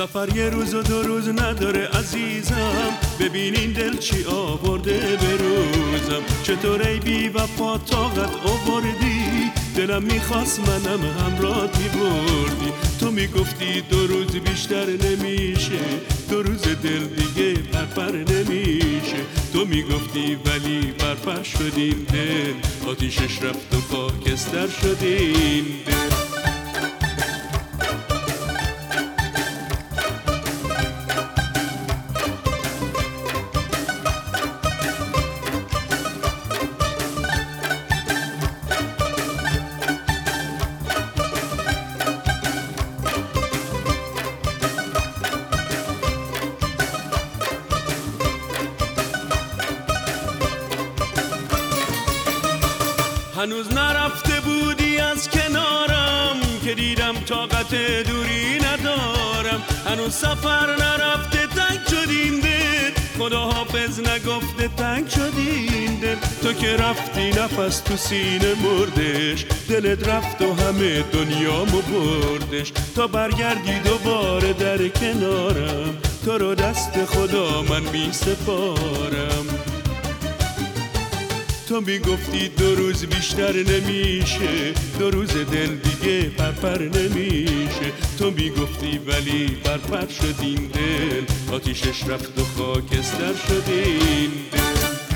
سفر یه روز و 2 روز نداره عزیزم، ببین این دل چی آورده به روزم. چطور ای بی وفا طاقت آوردی، دلم میخواست منم همراهت میبردی. تو میگفتی 2 روز بیشتر نمیشه، 2 روز دل دیگه پرپر نمیشه. تو میگفتی ولی پرپر شدیم دل، آتیشش رفت و خاکستر شدیم دل. هنوز نرفته بودی از کنارم که دیدم طاقت دوری ندارم. هنوز سفر نرفته تنگ شدیم دل، خدا حافظ نگفته تنگ شدیم دل. تو که رفتی نفس تو سینه مردش، دلت رفت و همه دنیامو بردش. تا برگردی دوباره در کنارم، تو رو دست خدا من می سپارم. تو میگفتی 2 روز بیشتر نمیشه، 2 روز دل دیگه پرپر نمیشه. تو میگفتی ولی پرپر شدیم دل، آتیشش رفت و خاکستر شدیم دل.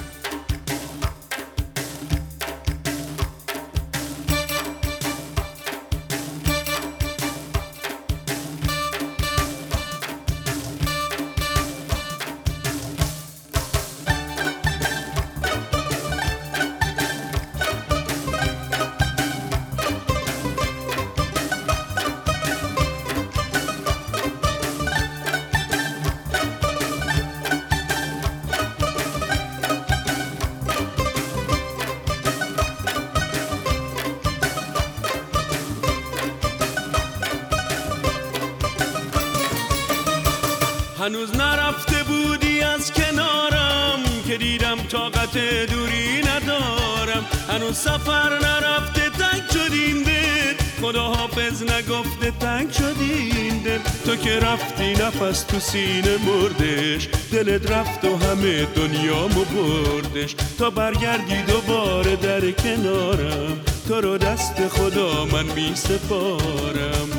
هنوز نرفته بودی از کنارم که دیدم طاقت دوری ندارم. هنوز سفر نرفته تنگ شدیم دل، خدا حافظ نگفته تنگ شدیم دل. تو که رفتی نفس تو سینه مردش، دلت رفت و همه دنیامو بردش. تا برگردی دوباره در کنارم، تو رو دست خدا من می سپارم.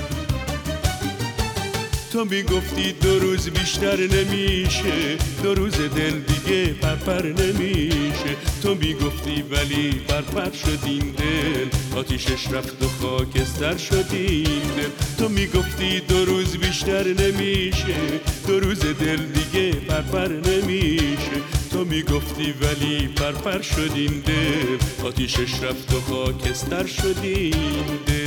تو میگفتی 2 روز بیشتر نمیشه، 2 روز دل دیگه پرپر نمیشه. تو میگفتی ولی پرپر شدیم دل، آتیشش رفت و خاکستر شدیم دل. تو میگفتی 2 روز بیشتر نمیشه، 2 روز دل دیگه پرپر نمیشه. تو میگفتی ولی پرپر شدیم دل، آتیشش رفت و خاکستر شدیم دل.